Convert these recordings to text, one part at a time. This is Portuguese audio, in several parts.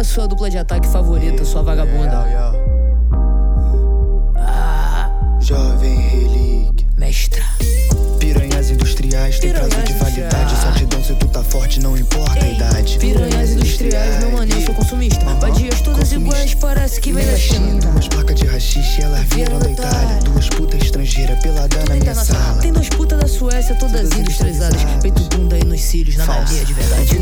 a sua dupla de ataque favorita, sua vagabunda. Jovem relíquia. Mestra. Piranhas industriais tem prazo de validade. Só te dão se tu tá forte, não importa a idade. Piranhas industriais, meu mano, eu sou consumista. Vadias todas iguais, parece que vem da China. Duas placas de rachixe, elas vieram da Itália. Duas putas estrangeiras pelada na minha sala. Tem duas putas da Suécia, todas industrializadas. Peito bunda aí nos cílios, na madeira de verdade.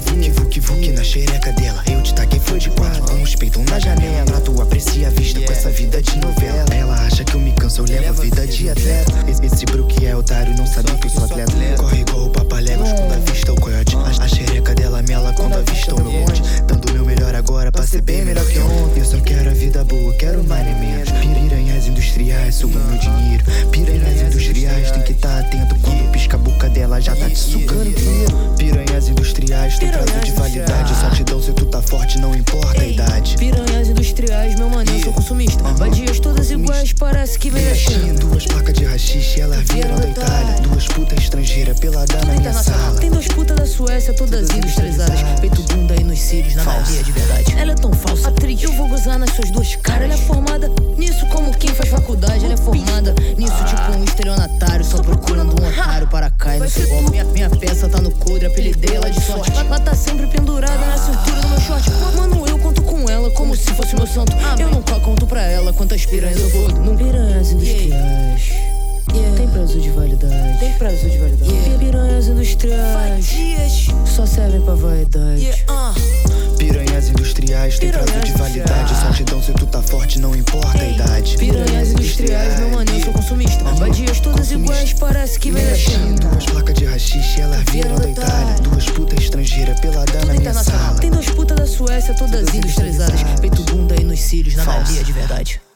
Vuki na xereca dela. Eu te taquei, foi de quatro, com os peitos na janela. Pra tu aprecia a vista com essa vida de novela. Ela acha que eu me canso, eu levo a vida de atleta. Esse brook é otário, não sabe que eu sou atleta. Corre igual o papaléguas quando avista o coiote. A xereca dela mela quando avista o meu bonde. Dando o meu melhor agora pra ser bem melhor que ontem. Eu só quero a vida boa, quero mais nem menos. Piranhas industriais sugam meu dinheiro. Piranhas industriais tem que tá atento. Quando pisca a boca dela já tá te sugando inteiro. Piranhas industriais tem prazo de validade. Só te dão se tu tá forte, não importa a idade. Piranhas industriais, meu mano, eu sou consumista. Vadias todas iguais, parece que vem da China. Duas placas de rachixe, elas vieram da Itália. Duas putas estrangeiras pelada na minha sala. Tem duas putas da Suécia, todas industrializadas. Peito bunda aí nos cílios, na madeira de verdade. Ela é tão falsa, atriz, eu vou gozar nas suas duas caras. Ela é formada nisso como quem faz faculdade. Ela é formada nisso tipo um estelionatário, só procurando um otário para cair no seu golpe. Minha peça tá no coldre, apelidei ela de sorte. Ela tá sempre pendurada na cintura do meu short. Mano, eu conto com ela como se fosse meu santo. Eu nunca conto pra ela quantas piranhas eu vou. Piranhas industriais. Tem prazo de validade. Piranhas industriais só servem pra vaidade. Piranhas industriais tem prazo de validade. Só te dão se tu tá forte, não importa a idade. Piranhas industriais, meu mano, eu sou consumista. Vadias todas iguais, parece que vem da China. Duas placas de rachixe, elas vieram da Itália. Duas putas estrangeiras pelada na minha sala. Tem duas putas da Suécia, todas industrializadas. Peito bunda aí nos cílios, na madeira de verdade.